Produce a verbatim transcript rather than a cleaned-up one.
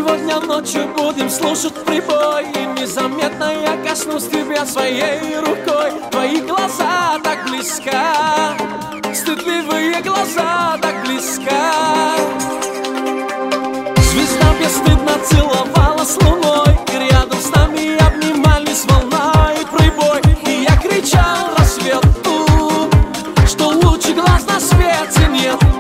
Сегодня ночью будем слушать прибой, и незаметно я коснусь тебя своей рукой. Твои глаза так близко, стыдливые глаза так близко. Звезда бесстыдно целовала с луной, и рядом с нами обнимались волна и прибой. И я кричал рассвету, что лучше глаз на свете нет.